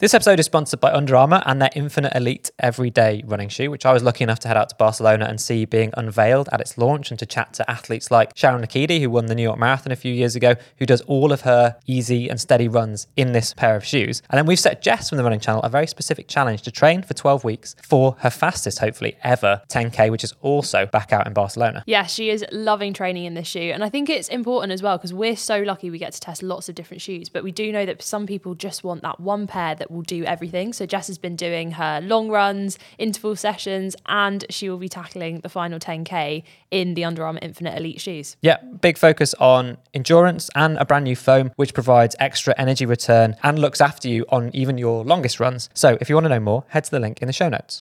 This episode is sponsored by Under Armour and their Infinite Elite Everyday running shoe, which I was lucky enough to head out to Barcelona and see being unveiled at its launch and to chat to athletes like Sharon Nakidi, who won the New York Marathon a few years ago, who does all of her easy and steady runs in this pair of shoes. And then we've set Jess from the Running Channel a very specific challenge to train for 12 weeks for her fastest, hopefully, ever 10K, which is also back out in Barcelona. Yeah, she is loving training in this shoe. And I think it's important as well because we're so lucky we get to test lots of different shoes. But we do know that some people just want that one pair that will do everything. So Jess has been doing her long runs, interval sessions, and she will be tackling the final 10K in the Under Armour Infinite Elite shoes. Yeah, big focus on endurance and a brand new foam, which provides extra energy return and looks after you on even your longest runs. So if you want to know more, head to the link in the show notes.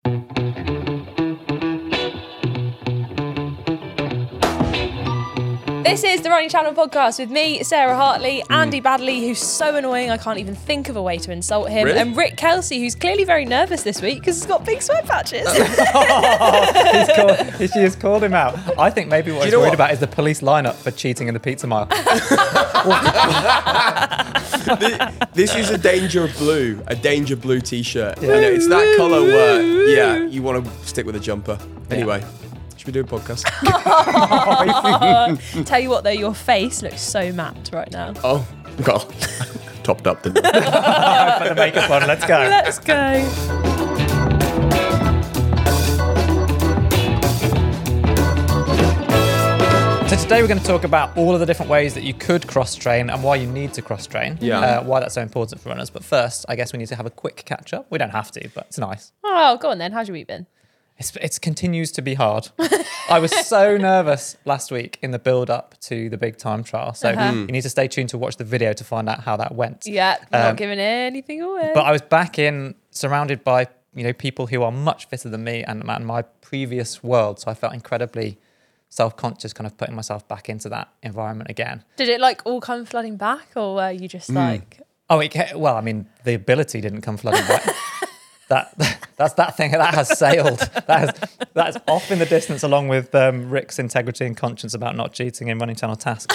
This is the Running Channel podcast with me, Sarah Hartley, Andy Badley, who's so annoying I can't even think of a way to insult him, Really? and Rick Kelsey, who's clearly very nervous this week because he's got big sweat patches. She has called him out. I think maybe what he's worried about is the police lineup for cheating in the pizza mile. This is a Danger Blue t-shirt. And it's that colour where, you want to stick with a jumper. Anyway, should we do a podcast? Tell you what though, your face looks so matte right now. Oh, God. Topped up, didn't it? Put the makeup on, let's go. Let's go. So today we're going to talk about all of the different ways that you could cross-train and why you need to cross-train. Yeah. Why that's so important for runners. But first, I guess we need to have a quick catch-up. We don't have to, but it's nice. Oh, go on then. How's your week been? It continues to be hard. I was so nervous last week in the build-up to the big time trial. So you need to stay tuned to watch the video to find out how that went. Yeah, not giving anything away. But I was back in, surrounded by people who are much fitter than me and my previous world. So I felt incredibly self-conscious, kind of putting myself back into that environment again. Did it all come flooding back, or were you just like... Oh, the ability didn't come flooding back. That's that thing that has sailed. That's off in the distance, along with Rick's integrity and conscience about not cheating in Running Channel tasks.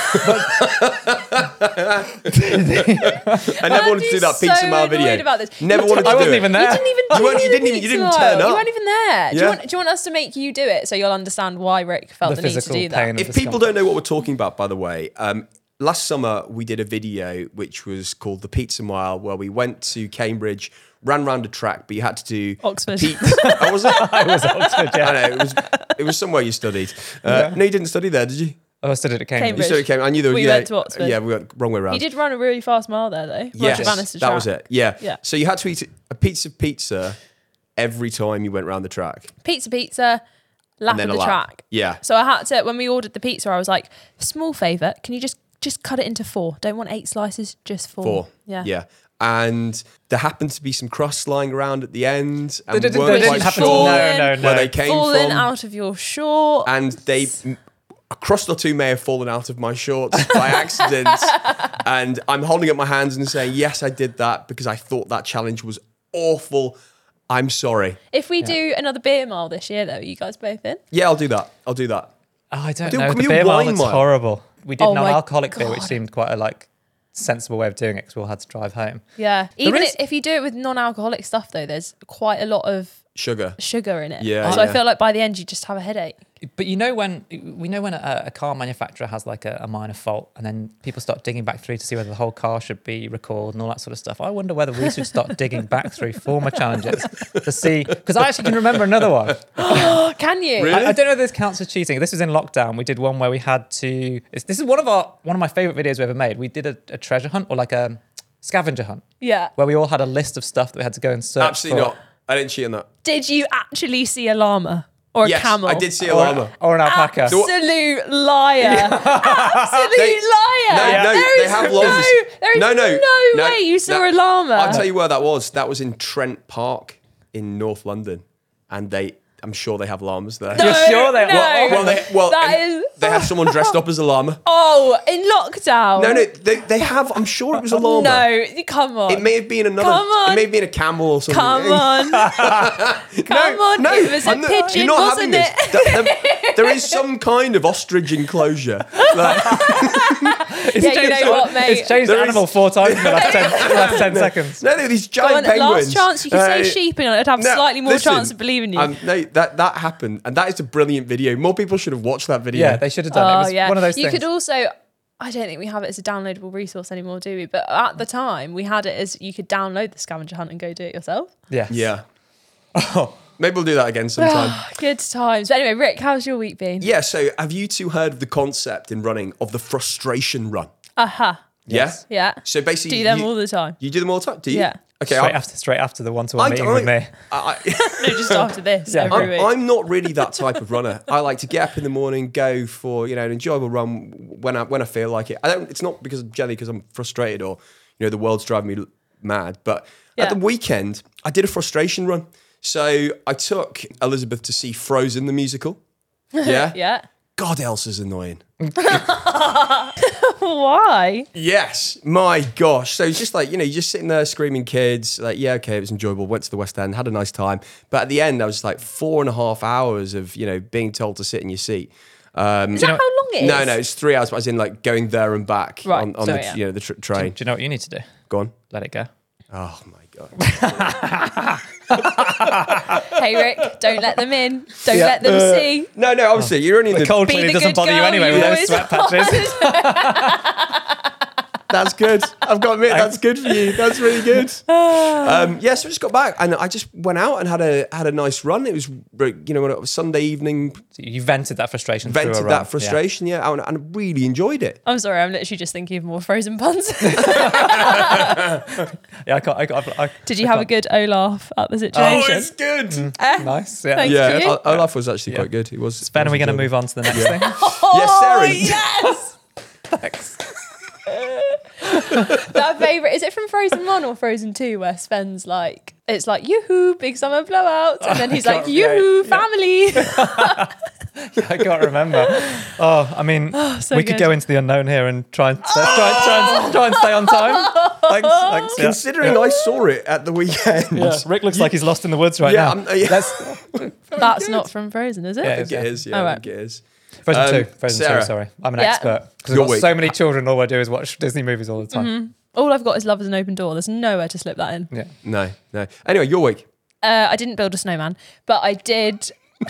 I never wanted to do that pizza mile video. About this. Never wanted to do it. I wasn't even there. You didn't even You didn't turn up. You weren't even there. Yeah. Do you want us to make you do it so you'll understand why Rick felt the need to do that? If people don't know what we're talking about, by the way, last summer we did a video which was called The Pizza Mile, where we went to Cambridge, ran round a track, but you had to do Oxford. Oh, was it? I was Oxford, yeah. I know, it was somewhere you studied. No, you didn't study there, did you? I studied at Cambridge. You studied at Cambridge. I knew there was. We went to Oxford. Yeah, we went wrong way around. You did run a really fast mile there, though. Yes, Roger Bannister that track. was it. Yeah. Yeah. So you had to eat a piece of pizza every time you went round the track. Pizza, lap And then of a the lap. track. Yeah. So I had to, when we ordered the pizza, I was like, small favour, can you just cut it into 4? Don't want 8 slices, just 4. 4. Yeah. Yeah. And there happened to be some crusts lying around at the end. And They weren't didn't quite happen. sure No. where they came Falling from. out of your shorts. And a crust or two may have fallen out of my shorts by accident. And I'm holding up my hands and saying, yes, I did that because I thought that challenge was awful. I'm sorry. If we do another beer mile this year, though, are you guys both in? Yeah, I'll do that. Oh, I don't Do- know. can The we beer wine mile looks mile? horrible. We did Oh my non-alcoholic beer, which God. seemed quite a sensible way of doing it because we all had to drive home. Yeah. Even is- if you do it with non-alcoholic stuff, though, there's quite a lot of Sugar. sugar in it. Yeah, So I yeah. feel like by the end, you just have a headache. But when a car manufacturer has a minor fault and then people start digging back through to see whether the whole car should be recalled and all that sort of stuff, I wonder whether we should start digging back through former challenges to see, because I actually can remember another one. Can you? Really? I don't know if this counts as cheating. This was in lockdown. We did one where we had to. This is one of my favorite videos we ever made. We did a treasure hunt or a scavenger hunt Yeah. where we all had a list of stuff that we had to go and search. Absolutely for. not. I didn't cheat on that. Did you actually see a llama or a Yes, camel? I did see a llama. Or an alpaca. Absolute liar. Absolute liar. No, There they is have llamas. there is no way you saw a llama. I'll tell you where that was. That was in Trent Park in North London. And I'm sure they have llamas there. You're sure they no. They have someone dressed up as a llama. Oh, in lockdown. No, they have. I'm sure it was a llama. No, come on. It may have been another. Come on. It may have been a camel or something. Come on. Come on. No, it was a pigeon, you're not wasn't having it? this. There is some kind of ostrich enclosure. Like, Yeah, you know what, mate? It's changed There animal is- 4 times in the last 10 seconds. no, these Go on, giant penguins. last chance. You can say sheep and I'd have No, slightly more listen, chance of believing you. No, that happened, and that is a brilliant video. More people should have watched that video. Yeah, they should have done it. It was one of those You things. could also, I don't think we have it as a downloadable resource anymore, do we? But at the time, we had it as you could download the scavenger hunt and go do it yourself. Yes. Yeah. Oh, Maybe we'll do that again sometime. Good times. But anyway, Rick, how's your week been? Yeah, so have you two heard of the concept in running of the frustration run? Aha. Yes. Yeah. So basically, Do them all the time. You do them all the time, do you? Yeah. Okay. straight after the one-to-one meeting with me. No, just after this Yeah. every week. I'm not really that type of runner. I like to get up in the morning, go for an enjoyable run when I feel like it. I don't. It's not because I'm frustrated or the world's driving me mad. But at the weekend, I did a frustration run. So I took Elizabeth to see Frozen the musical. Yeah. Yeah. God, Elsa's annoying. Why? Yes, my gosh. So it's just like, you're just sitting there screaming kids, like, yeah, okay, it was enjoyable, went to the West End, had a nice time. But at the end, I was like 4.5 hours of, being told to sit in your seat. Is that how long it is? No, it's 3 hours, but I was in like going there and back Right, on so, the, yeah. the train. Do you know what you need to do? Go on. Let it go. Oh my God. Hey, Rick, don't let them in. Don't let them see. No, obviously, you're only in the... Cold Be clearly the doesn't good bother you girl anyway you with those always sweat patches. That's good. I've got to admit, that's good for you. That's really good. So I just got back and I just went out and had a nice run. It was, when it was Sunday evening, So you vented that frustration through a vented run. that frustration, and I really enjoyed it. I'm sorry, I'm literally just thinking of more Frozen puns. Yeah, I Did you have a good Olaf at the situation? good. nice. Yeah. Thank Yeah, you. Olaf was actually quite good. It was. Ben, are we going to move on to the next thing? Yes, Sarah. Yes! Thanks. That favourite, is it from Frozen 1 or Frozen 2 where Sven's like, it's like, yoo-hoo, big summer blowout. And then he's like, can't- yeah, yoo-hoo, yeah. family. I can't remember. Oh, I mean, so we could good. go into the unknown here and try and stay on time. Thanks. Yeah. Considering I saw it at the weekend. Yeah. Rick looks like he's lost in the woods right Yeah, now. That's not from Frozen, is it? Yeah, I think it is. Yeah, All I right. think it is. Frozen 2. Frozen Sarah. 2, sorry. I'm an Yeah. expert. Because Your I've got week. so many children, all I do is watch Disney movies all the time. All I've got is Love is an Open Door. There's nowhere to slip that in. Yeah. No. Anyway, your week. I didn't build a snowman, but I did.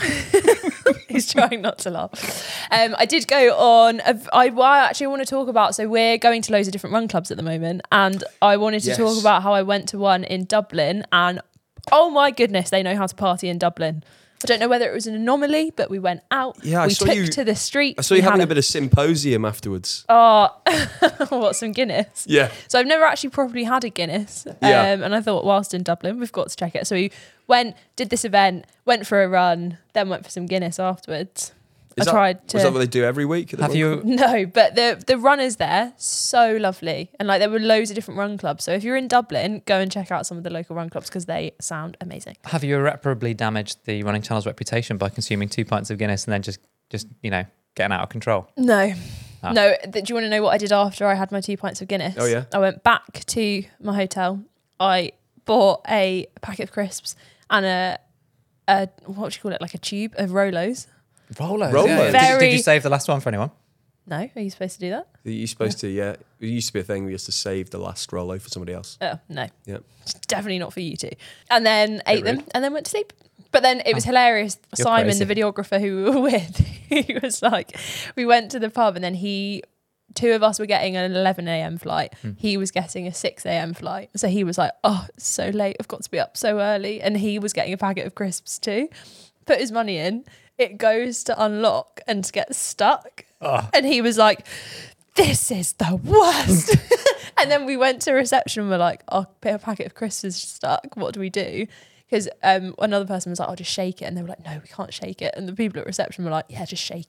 He's trying not to laugh. I did go on. I actually want to talk about. So we're going to loads of different run clubs at the moment, and I wanted to talk Yes. about how I went to one in Dublin, and oh my goodness, they know how to party in Dublin. I don't know whether it was an anomaly, but we went out. Yeah, I we saw took you- to the street. I saw you having a bit of symposium afterwards. what, some Guinness? Yeah. So I've never actually properly had a Guinness. Yeah. And I thought, whilst in Dublin, we've got to check it. So we did this event, went for a run, then went for some Guinness afterwards. Was that what they do every week? At the Have run you? club? No, but the runners there, so lovely. And like there were loads of different run clubs. So if you're in Dublin, go and check out some of the local run clubs because they sound amazing. Have you irreparably damaged the running channel's reputation by consuming 2 pints of Guinness and then just getting out of control? No. Ah. No, do you want to know what I did after I had my 2 pints of Guinness? Oh, yeah. I went back to my hotel. I bought a packet of crisps and a what do you call it? Like a tube of Rolos. Rolos. Rolos. Yeah. Did you save the last one for anyone? No, are you supposed to do that? You're supposed to, yeah. It used to be a thing. We used to save the last Rollo for somebody else. Oh, no. Yeah. It's definitely not for you two. And then ate them rude. and then went to sleep. But then it was hilarious. You're Simon, crazy. the videographer who we were with, he was like, we went to the pub and then two of us were getting an 11 a.m. flight. He was getting a 6 a.m. flight. So he was like, oh, it's so late. I've got to be up so early. And he was getting a packet of crisps too. Put his money in. It goes to unlock and to get stuck. And he was like, this is the worst. And then we went to reception and we're like, our packet of crisps is stuck. What do we do? Because another person was like, I'll just shake it. And they were like, no, we can't shake it. And the people at reception were like, yeah, just shake it.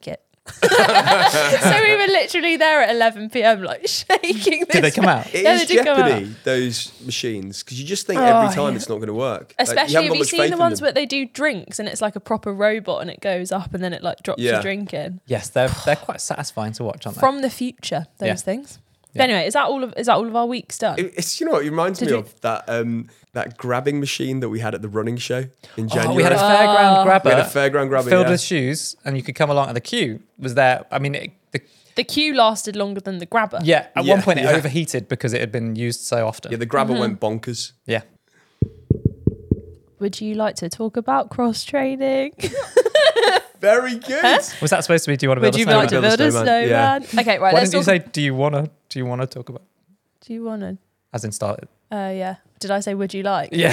So we were literally there at 11 p.m. like shaking. Did they come out? It Yeah, is they did come jeopardy, those machines, because you just think every time it's not going to work. Like, Especially haven't have got you much seen faith the in ones them. where they do drinks and it's like a proper robot and it goes up and then it like drops Yeah. your drink in? Yes, they're quite satisfying to watch, aren't they? From the future, those Yeah. things. Yeah. But anyway, is that all of our weeks done? It's, you know what, it reminds Did me you- of that grabbing machine that we had at the running show in January. we had a fairground grabber We had a fairground grabber, filled yeah. with shoes, and you could come along, and the queue was there. I mean, The queue lasted longer than the grabber. yeah, at Yeah, one point it yeah. overheated because it had been used so often. Yeah, the grabber went bonkers. Yeah. Would you like to talk about cross training? Very good. Was that supposed to be? Do you want to build Would a you snowman? like to Build a build a snowman, yeah. snowman? Okay, right. Why let's didn't you talk. say? Do you want to talk about? Do you want to? As in started. Yeah. Did I say would you like? Yeah.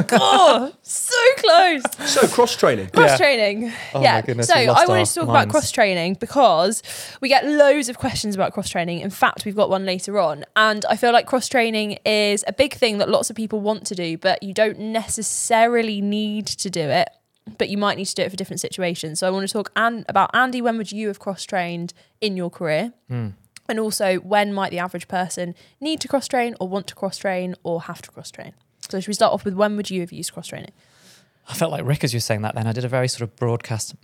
Oh, so close. So, cross training. Cross training. Oh yeah. my goodness, So we've I lost wanted our to talk about minds. cross training because we get loads of questions about cross training. In fact, we've got one later on. And I feel like cross training is a big thing that lots of people want to do, but you don't necessarily need to do it. But you might need to do it for different situations. So I want to talk about Andy, when would you have cross trained in your career? And also, when might the average person need to cross train or want to cross train or have to cross train? So should we start off with when would you have used cross training? I felt like Rick as you were saying that. Then I did a very sort of broadcast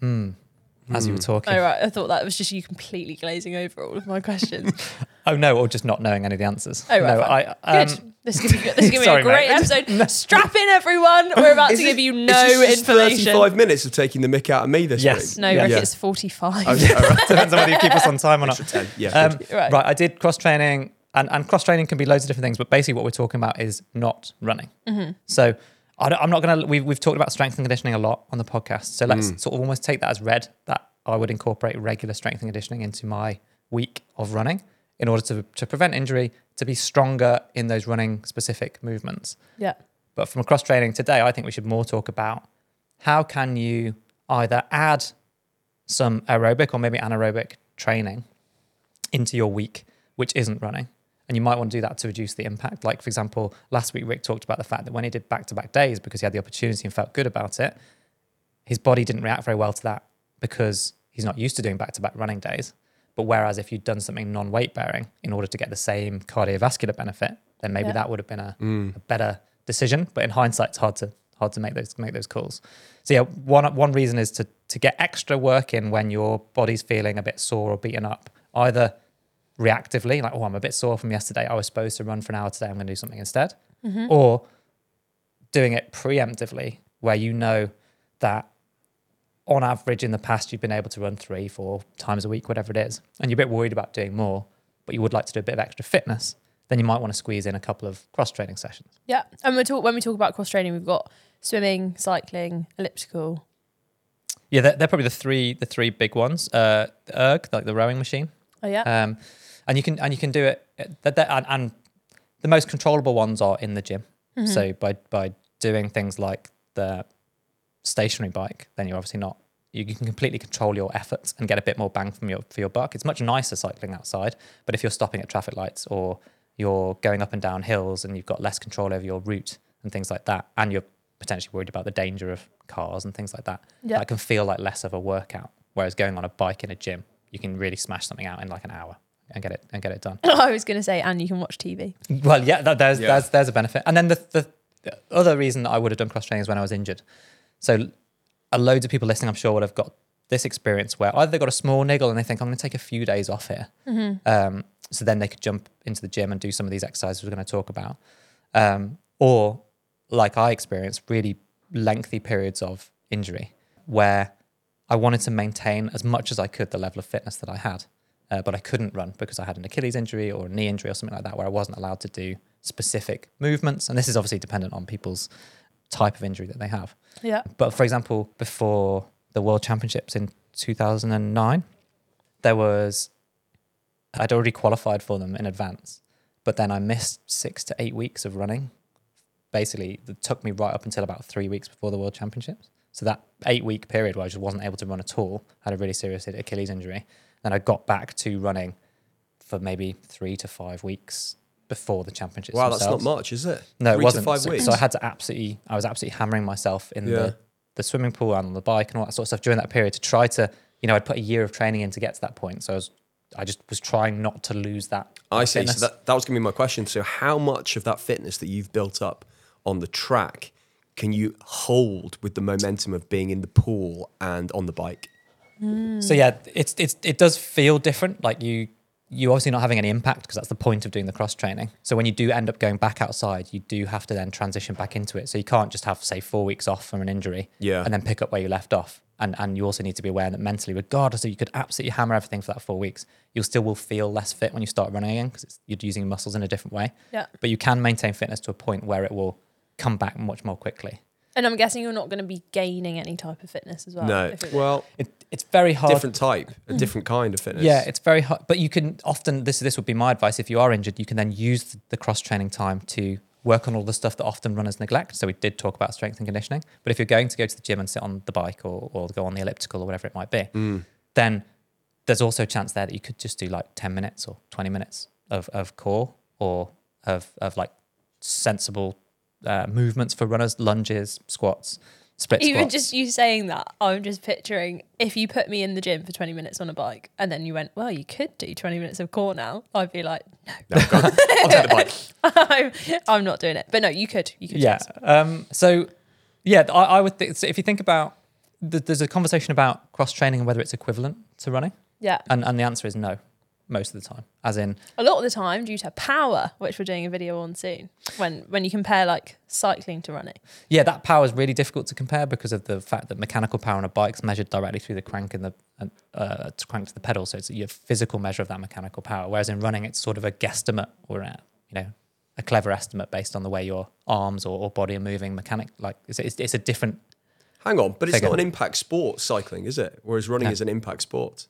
as you were talking. Oh, right. I thought that was just you completely glazing over all of my questions. Oh no, or just not knowing any of the answers. Oh, right, no, fine. Good. This is going to be a Sorry, great mate. episode. Strap in, everyone. We're about to give you no is this just information. 35 minutes of taking the mick out of me this Yes. week. No, Yeah. Rick, Yeah. it's 45. Okay, all right. Depends on whether you keep us on time or not. Extra 10. Yeah. good. Right. Right, I did cross training, and cross training can be loads of different things, but basically what we're talking about is not running. So I'm not going to. We've talked about strength and conditioning a lot on the podcast, so let's sort of almost take that as read that I would incorporate regular strength and conditioning into my week of running in order to prevent injury, to be stronger in those running specific movements. Yeah. But from a cross training today, I think we should more talk about how can you either add some aerobic or maybe anaerobic training into your week, which isn't running. And you might want to do that to reduce the impact. Like, for example, last week, Rick talked about the fact that when he did back-to-back days, because he had the opportunity and felt good about it, his body didn't react very well to that because he's not used to doing back-to-back running days. But whereas if you'd done something non-weight bearing in order to get the same cardiovascular benefit, then maybe that would have been a better decision. But in hindsight, it's hard to make those calls. So yeah, one reason is to get extra work in when your body's feeling a bit sore or beaten up, either reactively, like, oh, I'm a bit sore from yesterday, I was supposed to run for an hour today, I'm going to do something instead, or doing it preemptively, where you know that on average in the past you've been able to run 3-4 times a week, whatever it is, and you're a bit worried about doing more, but you would like to do a bit of extra fitness, then you might want to squeeze in a couple of cross-training sessions. Yeah. And when we talk about cross training, we've got swimming, cycling, elliptical. Yeah, they're probably the three big ones. The erg, like the rowing machine. Oh, yeah. And you can do it, and the most controllable ones are in the gym. So by doing things like the stationary bike, then you're obviously not. You can completely control your efforts and get a bit more bang for your buck. It's much nicer cycling outside, but if you're stopping at traffic lights or you're going up and down hills and you've got less control over your route and things like that, and you're potentially worried about the danger of cars and things like that, that can feel like less of a workout. Whereas going on a bike in a gym, you can really smash something out in like an hour and get it done. I was going to say, and you can watch TV. Well, yeah, there's a benefit. And then the other reason that I would have done cross training is when I was injured. So loads of people listening, I'm sure, would have got this experience where either they got a small niggle and they think, I'm going to take a few days off here. So then they could jump into the gym and do some of these exercises we're going to talk about. Or like I experienced, really lengthy periods of injury where I wanted to maintain as much as I could the level of fitness that I had. But I couldn't run because I had an Achilles injury or a knee injury or something like that, where I wasn't allowed to do specific movements. And this is obviously dependent on people's type of injury that they have. Yeah. But for example, before the World Championships in 2009, I'd already qualified for them in advance, but then I missed 6 to 8 weeks of running. Basically, it took me right up until about 3 weeks before the World Championships. So that 8-week period where I just wasn't able to run at all, had a really serious Achilles injury. Then I got back to running for maybe 3 to 5 weeks before the championships. Wow, themselves. that's not much, is it? No, 3 it wasn't. to 5 So, weeks. so I was absolutely hammering myself in the swimming pool and on the bike and all that sort of stuff during that period to try to I'd put a year of training in to get to that point. So I just was trying not to lose that. I see. fitness. So that was going to be my question. So how much of that fitness that you've built up on the track can you hold with the momentum of being in the pool and on the bike? So yeah, it does feel different. Like you obviously not having any impact, because that's the point of doing the cross training. So when you do end up going back outside, you do have to then transition back into it. So you can't just have, say, 4 weeks off from an injury and then pick up where you left off. And you also need to be aware that mentally, regardless of you could absolutely hammer everything for that 4 weeks, you still will feel less fit when you start running again, because you're using muscles in a different way. Yeah. But you can maintain fitness to a point where it will come back much more quickly. And I'm guessing you're not going to be gaining any type of fitness as well. No. Well, It's very hard. different type, a different kind of fitness. Yeah, it's very hard. But you can often, this would be my advice, if you are injured, you can then use the cross-training time to work on all the stuff that often runners neglect. So we did talk about strength and conditioning. But if you're going to go to the gym and sit on the bike or go on the elliptical or whatever it might be, then there's also a chance there that you could just do like 10 minutes or 20 minutes of core or of like sensible movements for runners, lunges, squats, split Even squats. just you saying that, I'm just picturing if you put me in the gym for 20 minutes on a bike and then you went, well, you could do 20 minutes of core now. I'd be like, no. Go on. I'll take the bike. I'm not doing it. But no, you could. You could. Yeah. Yes. So, yeah, I would think, so if you think about, there's a conversation about cross-training and whether it's equivalent to running. Yeah. And the answer is no, most of the time. As in, A lot of the time, due to power, which we're doing a video on soon, when you compare like cycling to running. yeah, that power is really difficult to compare because of the fact that mechanical power on a bike is measured directly through the crank and to crank to the pedal. So it's your physical measure of that mechanical power. Whereas in running, it's sort of a guesstimate or a clever estimate based on the way your arms or body are moving. It's a different. Hang on, but it's Figure. not an impact sport, cycling, is it? Whereas running is an impact sport.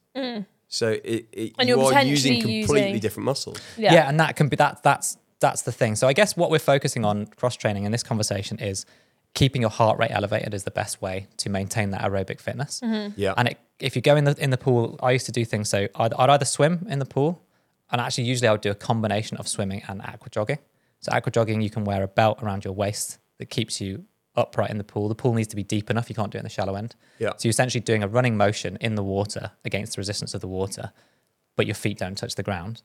So And you you're are potentially using completely using- different muscles. Yeah, and that can be that's the thing. So I guess what we're focusing on cross training in this conversation is keeping your heart rate elevated is the best way to maintain that aerobic fitness. Yeah. And if you go in the pool, I used to do things. So I'd either swim in the pool, and actually usually I would do a combination of swimming and aqua jogging. So aqua jogging, you can wear a belt around your waist that keeps you upright in the pool. The pool needs to be deep enough. You can't do it in the shallow end. Yeah. So you're essentially doing a running motion in the water against the resistance of the water, but your feet don't touch the ground.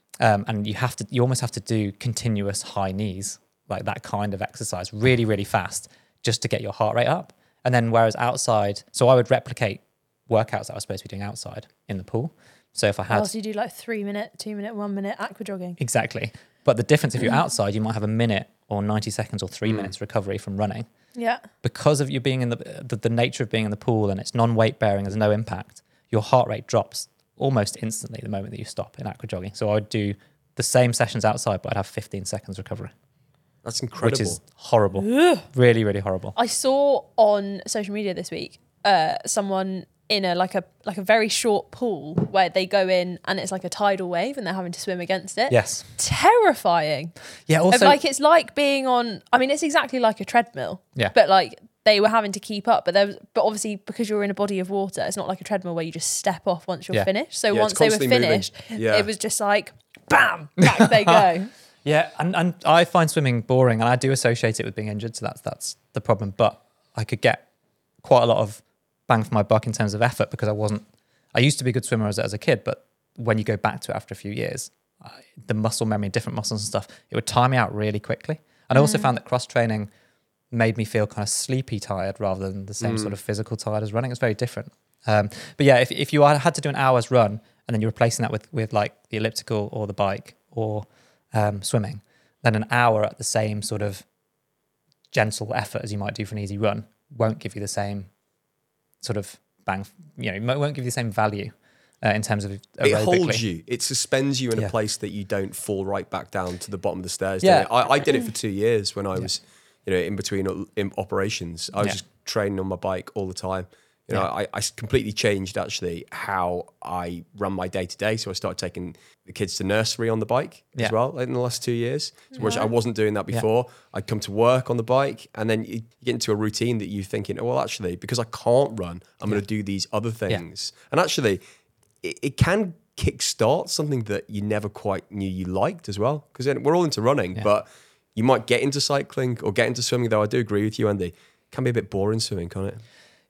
And you almost have to do continuous high knees, like that kind of exercise, really, really fast, just to get your heart rate up. And then whereas outside, so I would replicate workouts that I was supposed to be doing outside in the pool. So if I had... So you do like 3 minute, 2 minute, 1 minute aqua jogging. Exactly. But the difference, if you're outside, you might have a minute or 90 seconds or 3 minutes recovery from running. Yeah. Because of you being in the nature of being in the pool and it's non-weight bearing, there's no impact, your heart rate drops almost instantly the moment that you stop in aqua jogging. So I would do the same sessions outside, but I'd have 15 seconds recovery. That's incredible. Which is horrible. Really, really horrible. I saw on social media this week someone in a very short pool where they go in and it's like a tidal wave and they're having to swim against it. Yes. Terrifying. Yeah, also... It's like being on, I mean, it's exactly like a treadmill. Yeah. But like they were having to keep up, but obviously because you're in a body of water, it's not like a treadmill where you just step off once you're finished. So Yeah, once it's they were constantly moving. finished, Yeah. it was just like, bam, back they go. Yeah, and I find swimming boring, and I do associate it with being injured, so that's the problem. But I could get quite a lot of bang for my buck in terms of effort because I used to be a good swimmer as a kid, but when you go back to it after a few years, the muscle memory, different muscles and stuff, it would tire me out really quickly. And I also found that cross training made me feel kind of sleepy tired rather than the same sort of physical tired as running. It's very different. But yeah, if you had to do an hour's run and then you're replacing that with like the elliptical or the bike or swimming, then an hour at the same sort of gentle effort as you might do for an easy run won't give you the same sort of bang, won't give you the same value in terms of It holds you. It suspends you in a place that you don't fall right back down to the bottom of the stairs. Yeah. I did it for 2 years when I was, in between operations. I was just training on my bike all the time. I completely changed actually how I run my day to day. So I started taking the kids to nursery on the bike as well in the last 2 years, which I wasn't doing that before. I'd come to work on the bike, and then you get into a routine that you're thinking, well, actually, because I can't run, I'm going to do these other things. And actually, it can kickstart something that you never quite knew you liked as well. Because we're all into running, but you might get into cycling or get into swimming, though I do agree with you, Andy. It can be a bit boring swimming, can't it?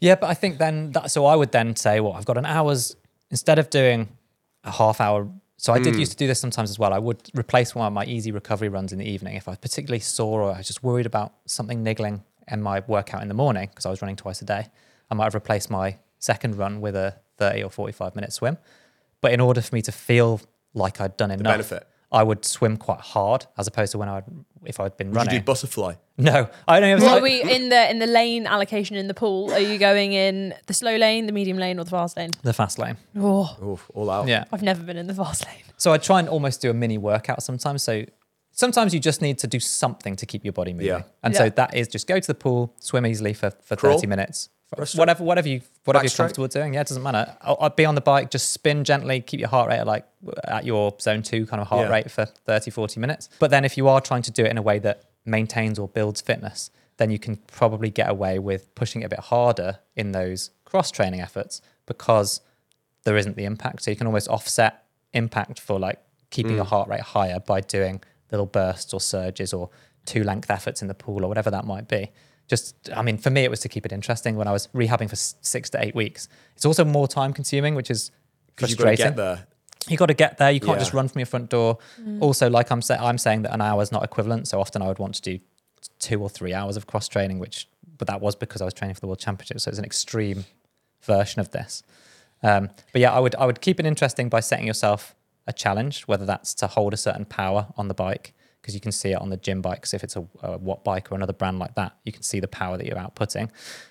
Yeah, but I think then so I would then say, well, I've got an hour's, instead of doing a half hour. So I did used to do this sometimes as well. I would replace one of my easy recovery runs in the evening if I was particularly sore or I was just worried about something niggling in my workout in the morning because I was running twice a day. I might have replaced my second run with a 30 or 45 minute swim. But in order for me to feel like I'd done enough, benefit. I would swim quite hard as opposed to if I'd been running. Would you do butterfly? No, I don't even. What are we in the lane allocation in the pool? Are you going in the slow lane, the medium lane, or the fast lane? The fast lane. Oh, Oof, all out. Yeah. I've never been in the fast lane. So I try and almost do a mini workout sometimes. So sometimes you just need to do something to keep your body moving. Yeah. And so that is just go to the pool, swim easily for Crawl? 30 minutes. Breaststroke? Whatever you're Backstroke? comfortable doing. Yeah, it doesn't matter. I'll be on the bike, just spin gently, keep your heart rate at your zone 2 kind of heart rate for 30, 40 minutes. But then if you are trying to do it in a way that maintains or builds fitness, then you can probably get away with pushing it a bit harder in those cross-training efforts because there isn't the impact. So you can almost offset impact for like keeping your heart rate higher by doing little bursts or surges or 2 length efforts in the pool or whatever that might be. For me, it was to keep it interesting when I was rehabbing for 6 to 8 weeks. It's also more time consuming, which is frustrating. You've got to get there. You got to get there. You can't just Yeah. run from your front door. Also, like I'm saying that an hour is not equivalent. So often I would want to do 2 or 3 hours of cross training, but that was because I was training for the World Championships. So it's an extreme version of this. But yeah, I would keep it interesting by setting yourself a challenge, whether that's to hold a certain power on the bike, because you can see it on the gym bikes. If it's a Watt bike or another brand like that, you can see the power that you're outputting.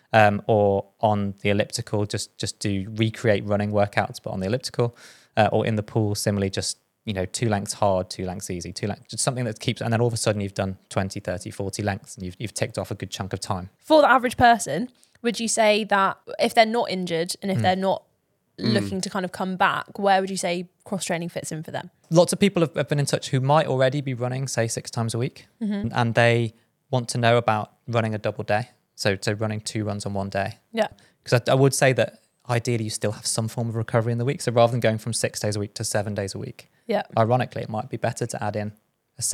Or on the elliptical, just do recreate running workouts, but on the elliptical, or in the pool, similarly, just 2 lengths hard, 2 lengths easy, 2 lengths, just something that keeps, and then all of a sudden you've done 20, 30, 40 lengths and you've ticked off a good chunk of time. For the average person, would you say that if they're not injured and if they're not looking to kind of come back, where would you say cross training fits in for them? Lots of people have been in touch who might already be running, say 6 times a week, and they want to know about running a double day. So running 2 runs on one day. Yeah. Because I would say that ideally you still have some form of recovery in the week. So rather than going from 6 days a week to 7 days a week, Yeah. ironically, it might be better to add in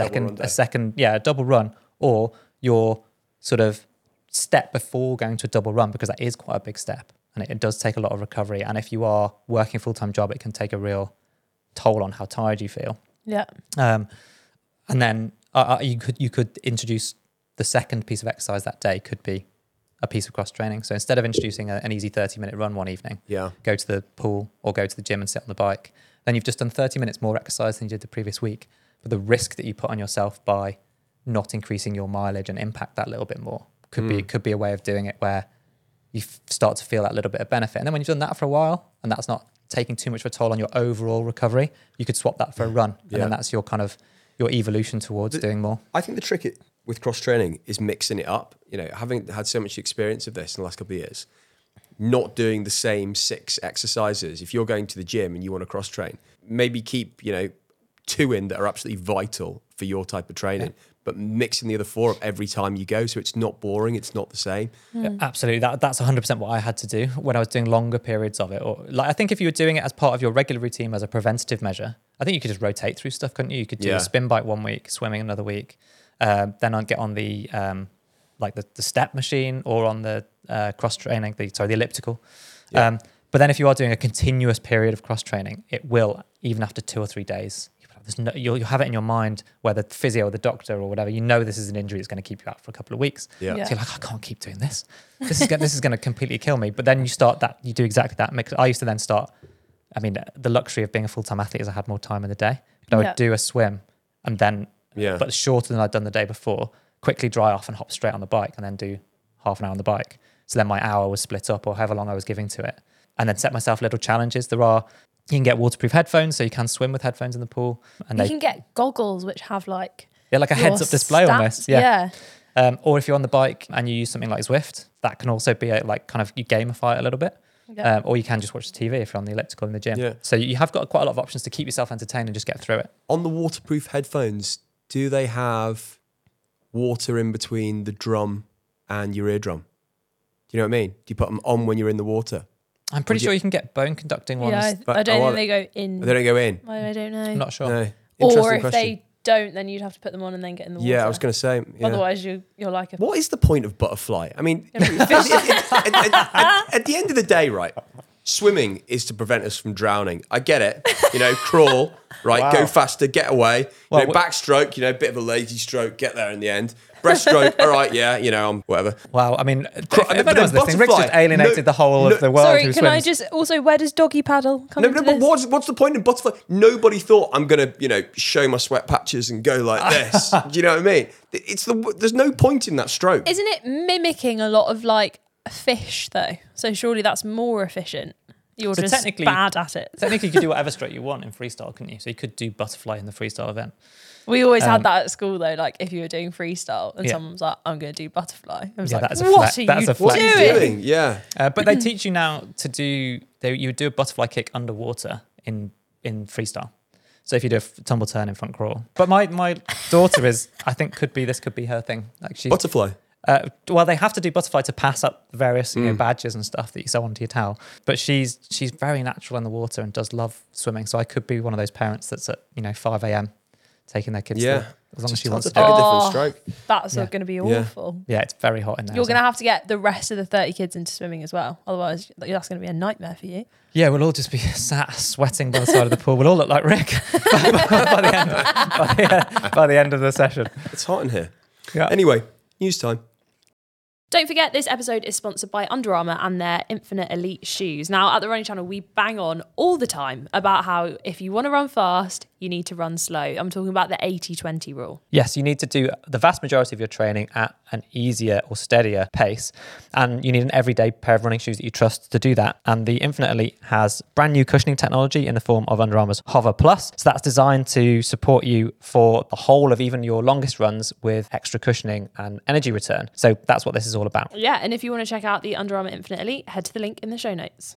a double run, or your sort of step before going to a double run, because that is quite a big step and it does take a lot of recovery. And if you are working a full-time job, it can take a real toll on how tired you feel. Yeah. And then you could introduce the second piece of exercise that day could be a piece of cross training. So instead of introducing an easy 30-minute run one evening, go to the pool or go to the gym and sit on the bike, then you've just done 30 minutes more exercise than you did the previous week. But the risk that you put on yourself by not increasing your mileage and impact that little bit more could be a way of doing it where you start to feel that little bit of benefit. And then when you've done that for a while and that's not taking too much of a toll on your overall recovery, you could swap that for a run. And then that's your kind of your evolution towards doing more. I think the trick with cross training is mixing it up. Having had so much experience of this in the last couple of years, not doing the same 6 exercises. If you're going to the gym and you want to cross train, maybe keep 2 in that are absolutely vital for your type of training, but mixing the other 4 up every time you go, so it's not boring, it's not the same. Yeah, absolutely, that's 100% what I had to do when I was doing longer periods of it. Or I think if you were doing it as part of your regular routine as a preventative measure, I think you could just rotate through stuff, couldn't you? You could do a spin bike one week, swimming another week, then I'd get on the the step machine or on the cross training, the elliptical. But then if you are doing a continuous period of cross training, it will, even after 2 or 3 days, you'll have it in your mind where the physio or the doctor or whatever, this is an injury that's going to keep you out for a couple of weeks. Yeah. So you're like, I can't keep doing this. This is going to completely kill me. But then you do exactly that. I used to then start, the luxury of being a full-time athlete is I had more time in the day. But I would do a swim and then, but shorter than I'd done the day before, quickly dry off and hop straight on the bike and then do half an hour on the bike. So then my hour was split up or however long I was giving to it. And then set myself little challenges. You can get waterproof headphones, so you can swim with headphones in the pool. And you can get goggles which have like a heads-up display stats. almost. Yeah. Or if you're on the bike and you use something like Zwift, that can also be you gamify it a little bit. Yeah. Or you can just watch the TV if you're on the elliptical in the gym. Yeah. So you have got quite a lot of options to keep yourself entertained and just get through it. On the waterproof headphones, do they have water in between the drum and your eardrum? Do you know what I mean? Do you put them on when you're in the water? I'm pretty sure you can get bone conducting ones. Yeah, I don't think they go in. They don't go in? I don't know. I'm not sure. No. Or Interesting if question. they don't, then you'd have to put them on and then get in the water. Yeah, I was going to say. Yeah. Otherwise, you're like a... What is the point of butterfly? I mean, at the end of the day, right? Swimming is to prevent us from drowning. I get it. Crawl, right? Wow. Go faster, get away. Backstroke, bit of a lazy stroke, get there in the end. Breaststroke, all right, yeah, whatever. Wow, I mean, if but anyone's then listening, Rick's just butterfly- alienated the whole of the world Sorry, who can swims. I just... Also, where does doggy paddle come into But this? what's the point in butterfly? Nobody thought I'm gonna, show my sweat patches and go like this. Do you know what I mean? There's no point in that stroke. Isn't it mimicking a lot of like fish though? So surely that's more efficient. You're So just technically- bad at it. Technically, you could do whatever stroke you want in freestyle, couldn't you? So you could do butterfly in the freestyle event. We always had that at school though. Like if you were doing freestyle and Yeah. someone was like, "I'm going to do butterfly," I was Yeah, like, that is a "What flex- are that's you a flex. What are you doing?" doing? Yeah. But they teach you now to do. You would do a butterfly kick underwater in freestyle. So if you do a tumble turn in front crawl. But my daughter I think could be her thing. Like she's Butterfly. well, they have to do butterfly to pass up the various badges and stuff that you sew onto your towel. But she's very natural in the water and does love swimming. So I could be one of those parents that's at 5 a.m. taking their kids. Yeah. There, as long as she Just wants to have do a it. different Oh. stroke. That's Yeah. going to be Yeah. awful. Yeah, it's very hot in there. You're as going to well. have to get the rest of the 30 kids into swimming as well. Otherwise, that's going to be a nightmare for you. Yeah, we'll all just be sat sweating by the side of the pool. We'll all look like Rick by the end of the session. It's hot in here. Yeah. Anyway, news time. Don't forget, this episode is sponsored by Under Armour and their Infinite Elite shoes. Now, at the Running Channel, we bang on all the time about how if you want to run fast, you need to run slow. I'm talking about the 80-20 rule. Yes, you need to do the vast majority of your training at an easier or steadier pace. And you need an everyday pair of running shoes that you trust to do that. And the Infinite Elite has brand new cushioning technology in the form of Under Armour's Hover Plus. So that's designed to support you for the whole of even your longest runs with extra cushioning and energy return. So that's what this is all about. Yeah, and if you want to check out the Under Armour Infinite Elite, head to the link in the show notes.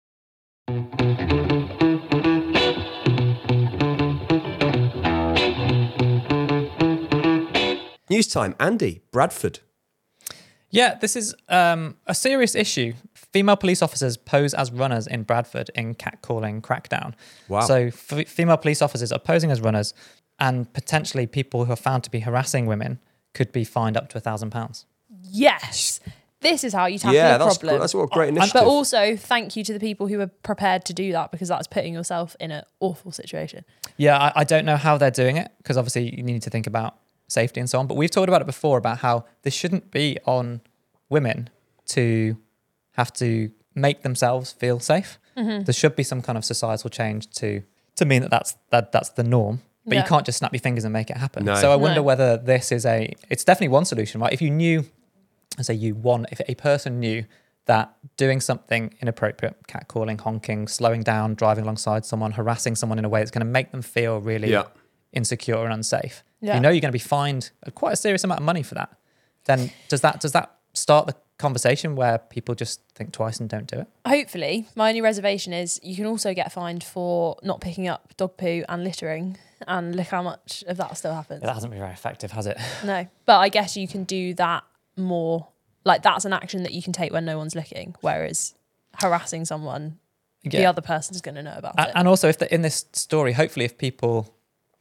News time. Andy, Bradford. Yeah, this is a serious issue. Female police officers pose as runners in Bradford in catcalling crackdown. Wow. So female police officers are posing as runners, and potentially people who are found to be harassing women could be fined up to £1,000. Yes, this is how you tackle Yeah, a that's problem. that's what a great But initiative. also, thank you to the people who are prepared to do that, because that's putting yourself in an awful situation. Yeah, I don't know how they're doing it, because obviously you need to think about safety and so on. But we've talked about it before about how this shouldn't be on women to have to make themselves feel safe. Mm-hmm. There should be some kind of societal change to mean that's the norm. But Yeah. you can't just snap your fingers and make it happen. No. So I wonder No. whether this is it's definitely one solution, right? If you knew, if a person knew that doing something inappropriate, catcalling, honking, slowing down, driving alongside someone, harassing someone in a way that's going to make them feel really Yeah. insecure and unsafe, Yeah. you know you're going to be fined quite a serious amount of money for that. Then does that start the conversation where people just think twice and don't do it? Hopefully, my only reservation is you can also get fined for not picking up dog poo and littering, and look how much of that still happens. That hasn't been very effective, has it? No, but I guess you can do that more. Like that's an action that you can take when no one's looking, whereas harassing someone, the Yeah. other person's going to know about it. And also, in this story, hopefully, if people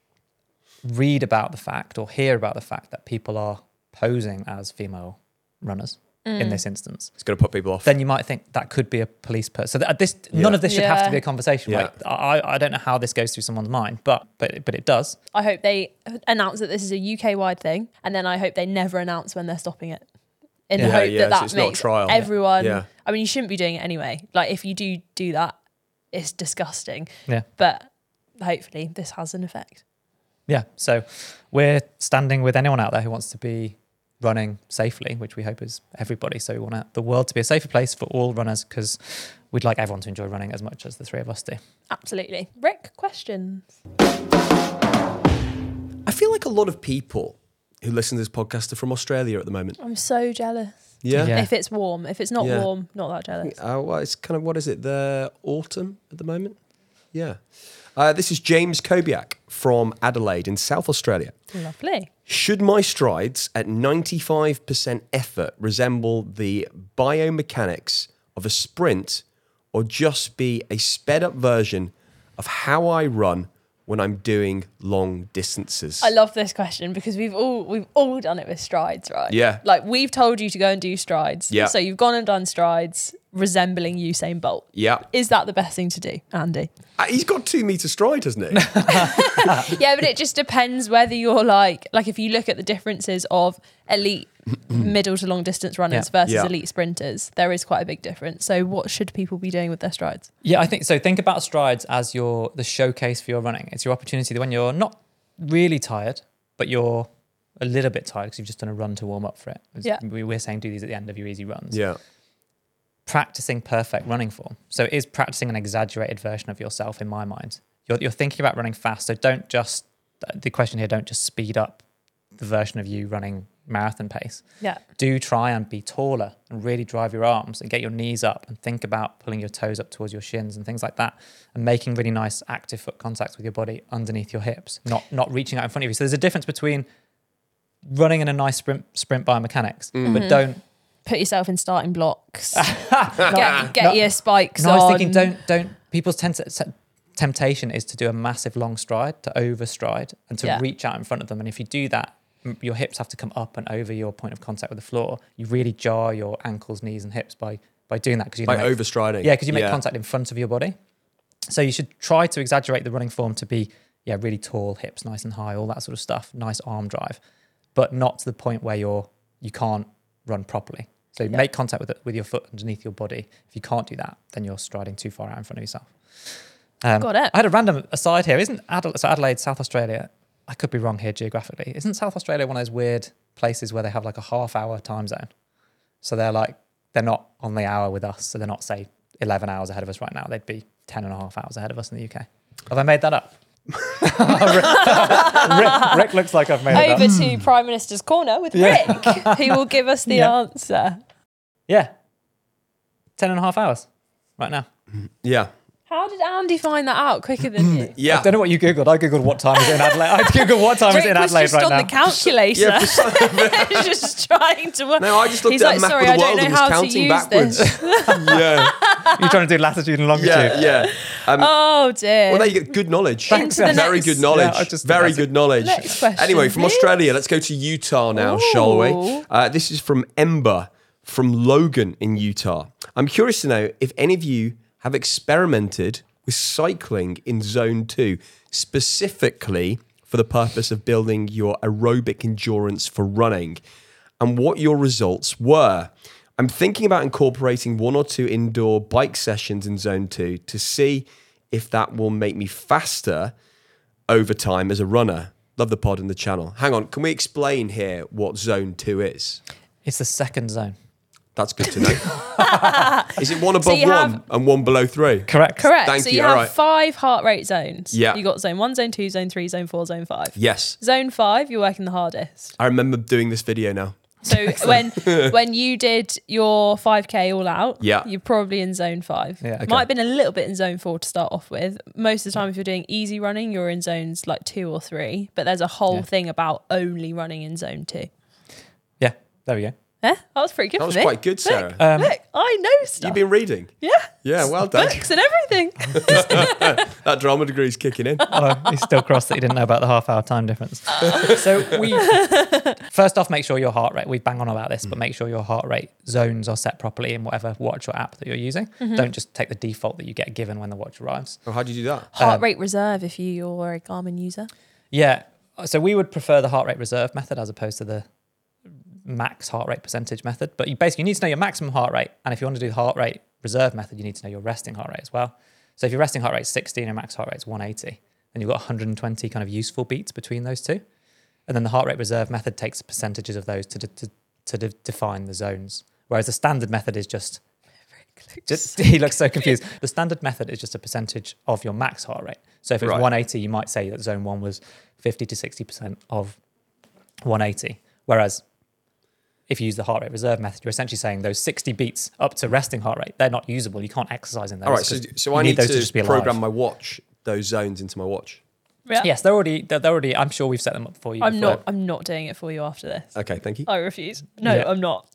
read about the fact or hear about the fact that people are posing as female runners in this instance, It's going to put people off. then you might think that could be a police person. So none of this should have to Yeah. be a conversation. Yeah. Like, I don't know how this goes through someone's mind, but it does. I hope they announce that this is a UK-wide thing, and then I hope they never announce when they're stopping it. In the Yeah, hope yeah, that so it's not a makes trial. everyone. Yeah. I mean, you shouldn't be doing it anyway. Like if you do that, it's disgusting. Yeah. But hopefully, this has an effect. Yeah. So we're standing with anyone out there who wants to be running safely, which we hope is everybody. So we want the world to be a safer place for all runners, because we'd like everyone to enjoy running as much as the three of us do. Absolutely. Rick, questions? I feel like a lot of people who listen to this podcast are from Australia at the moment. I'm so jealous. Yeah. Yeah. If it's warm. If it's not Yeah. warm, not that jealous. Well, it's kind of, what is it, the autumn at the moment? Yeah. This is James Kobiak from Adelaide in South Australia. Lovely. Should my strides at 95% effort resemble the biomechanics of a sprint, or just be a sped up version of how I run when I'm doing long distances? I love this question because we've all done it with strides, right? Yeah. Like we've told you to go and do strides. Yeah. So you've gone and done strides resembling Usain Bolt. Yeah. Is that the best thing to do, Andy? He's got 2 meter stride, hasn't he? Yeah, but it just depends whether you're like if you look at the differences of elite middle to long distance runners versus Yeah. elite sprinters, there is quite a big difference. So what should people be doing with their strides? Yeah, I think so. Think about strides as the showcase for your running. It's your opportunity when you're not really tired, but you're a little bit tired because you've just done a run to warm up for it. Yeah. We're saying do these at the end of your easy runs. Yeah. Practicing perfect running form. So it is practicing an exaggerated version of yourself in my mind. You're thinking about running fast. So don't just speed up the version of you running marathon pace. Yeah. Do try and be taller and really drive your arms and get your knees up and think about pulling your toes up towards your shins and things like that and making really nice active foot contacts with your body underneath your hips, not reaching out in front of you. So there's a difference between running in a nice sprint biomechanics, but don't Put yourself in starting blocks. get your spikes No, I was on. thinking don't people's temptation is to do a massive long stride, to overstride and to reach out in front of them. And if you do that, your hips have to come up and over your point of contact with the floor. You really jar your ankles, knees and hips by doing that. Because By overstriding. Yeah, because you make contact in front of your body. So you should try to exaggerate the running form to be really tall, hips nice and high, all that sort of stuff, nice arm drive, but not to the point where you can't run properly. So make contact with your foot underneath your body. If you can't do that, then you're striding too far out in front of yourself. Got it. I had a random aside here. Isn't Adelaide, South Australia? I could be wrong here geographically. Isn't South Australia one of those weird places where they have like a half-hour time zone? So they're not on the hour with us. So they're not, say, 11 hours ahead of us right now. They'd be 10 and a half hours ahead of us in the UK. Have I made that up? Rick looks like I've made it up. Over to Prime Minister's Corner with Rick, who will give us the answer. Yeah. 10 and a half hours right now. Yeah. How did Andy find that out quicker than you? Yeah. I don't know what you Googled. I Googled what time is it in Adelaide. I Googled what time is it in Rick was Adelaide just right on now. the calculator. Yeah, for some of it. He's just trying to work. No, I just looked He's at like, a map sorry, of I the don't world know and was how to counting use backwards. this. Yeah. You're trying to do latitude and longitude. Yeah. Oh dear. Well, there you go. Good knowledge. Thanks. Into the Very next- good knowledge. Yeah, I just- Very good knowledge. Next question, Anyway, from please. Australia, let's go to Utah now, shall we? Ooh. This is from Ember from Logan in Utah. I'm curious to know if any of you have experimented with cycling in Zone 2, specifically for the purpose of building your aerobic endurance for running, and what your results were. I'm thinking about incorporating 1 or 2 indoor bike sessions in Zone 2 to see if that will make me faster over time as a runner. Love the pod and the channel. Hang on, can we explain here what Zone 2 is? It's the second zone. That's good to know. Is it 1 above you 1 have- and 1 below 3? Correct. Correct. Thank so you, you all have right. 5 heart rate zones. Yeah. You got zone 1, zone 2, zone 3, zone 4, zone 5. Yes. Zone 5, you're working the hardest. I remember doing this video now. So when you did your 5K all out, Yeah. you're probably in zone 5. Yeah. Okay. Might have been a little bit in zone 4 to start off with. Most of the time, if you're doing easy running, you're in zones like 2 or 3. But there's a whole thing about only running in zone 2. Yeah, there we go. Yeah, that was pretty good That for was me. quite good, Sarah. Look, I know stuff. You've been reading. Yeah. Yeah, well done. Books and everything. That drama degree's kicking in. He's still crossed that he didn't know about the half-hour time difference. So first off, make sure your heart rate, we bang on about this, but make sure your heart rate zones are set properly in whatever watch or app that you're using. Mm-hmm. Don't just take the default that you get given when the watch arrives. Oh, how do you do that? Heart rate reserve if you're a Garmin user. Yeah, so we would prefer the heart rate reserve method as opposed to the max heart rate percentage method. But you basically need to know your maximum heart rate. And if you want to do the heart rate reserve method, you need to know your resting heart rate as well. So if your resting heart rate is 16 and your max heart rate is 180, then you've got 120 kind of useful beats between those two. And then the heart rate reserve method takes percentages of those to define the zones. Whereas the standard method is just he looks so confused. The standard method is just a percentage of your max heart rate. So if it was Right. 180, you might say that zone 1 was 50 to 60% of 180. Whereas if you use the heart rate reserve method, you're essentially saying those 60 beats up to resting heart rate, they're not usable. You can't exercise in those. All right, 'cause so you I need those just to be alive. program my watch, those zones into my watch. Yeah. Yes, they're already. I'm sure we've set them up for you. I'm before. not doing it for you after this. Okay, thank you. I refuse. No, Yeah. I'm not.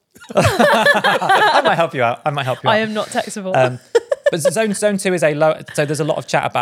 I might help you out. I am not taxable. But zone 2 is a low. So there's a lot of chat about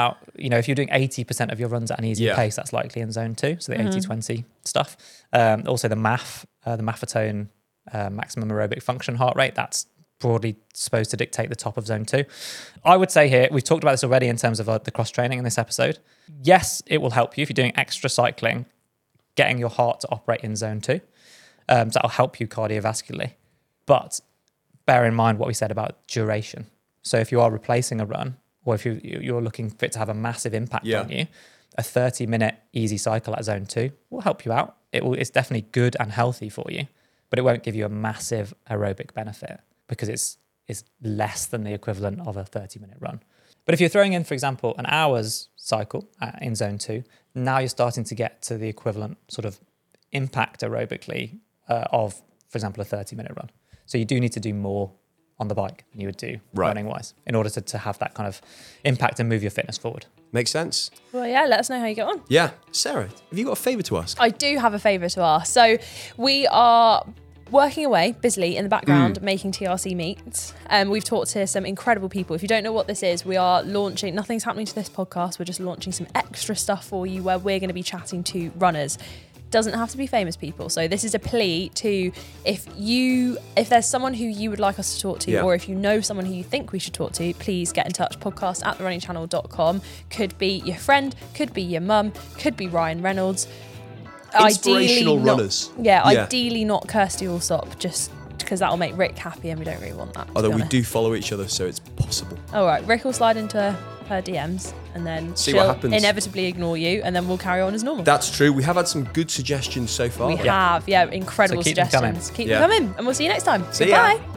if you're doing 80% of your runs at an easy pace, that's likely in zone 2. So the 80-20 stuff. Also the Maffetone maximum aerobic function heart rate, that's broadly supposed to dictate the top of zone 2. I would say here, we've talked about this already in terms of the cross training in this episode. Yes, it will help you if you're doing extra cycling, getting your heart to operate in zone 2. So that'll help you cardiovascularly. But bear in mind what we said about duration. So if you are replacing a run, or if you're looking for it to have a massive impact on you, a 30-minute easy cycle at zone 2 will help you out. It's definitely good and healthy for you, but it won't give you a massive aerobic benefit because it's less than the equivalent of a 30-minute run. But if you're throwing in, for example, an hour's cycle in zone 2, now you're starting to get to the equivalent sort of impact aerobically of, for example, a 30-minute run. So you do need to do more on the bike than you would do running-wise in order to have that kind of impact and move your fitness forward. Makes sense. Well, yeah, let us know how you get on. Yeah. Sarah, have you got a favour to ask? I do have a favour to ask. So we are working away busily in the background making TRC meets. We've talked to some incredible people. If you don't know what this is, we are launching, nothing's happening to this podcast, we're just launching some extra stuff for you where we're going to be chatting to runners. Doesn't have to be famous people. So this is a plea to, if there's someone who you would like us to talk to, or if you know someone who you think we should talk to, please get in touch. podcast@therunningchannel.com. Could be your friend, could be your mum, could be Ryan Reynolds. Inspirational runners. Ideally not Kirsty Allsop, just because that'll make Rick happy and we don't really want that. Although we do follow each other, so it's possible. All right, Rick will slide into her DMs and then she'll inevitably ignore you and then we'll carry on as normal. That's true. We have had some good suggestions so far. We have, incredible suggestions. Keep them coming and we'll see you next time. See ya. Bye.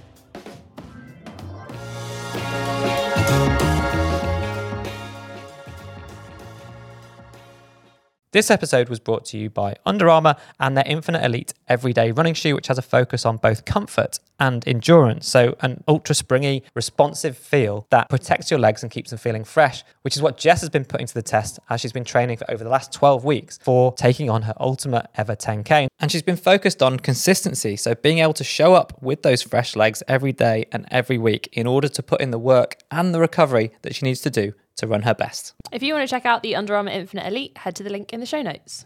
This episode was brought to you by Under Armour and their Infinite Elite everyday running shoe, which has a focus on both comfort and endurance. So an ultra springy, responsive feel that protects your legs and keeps them feeling fresh, which is what Jess has been putting to the test as she's been training for over the last 12 weeks for taking on her ultimate ever 10K. And she's been focused on consistency. So being able to show up with those fresh legs every day and every week in order to put in the work and the recovery that she needs to do to run her best. If you want to check out the Under Armour Infinite Elite, head to the link in the show notes.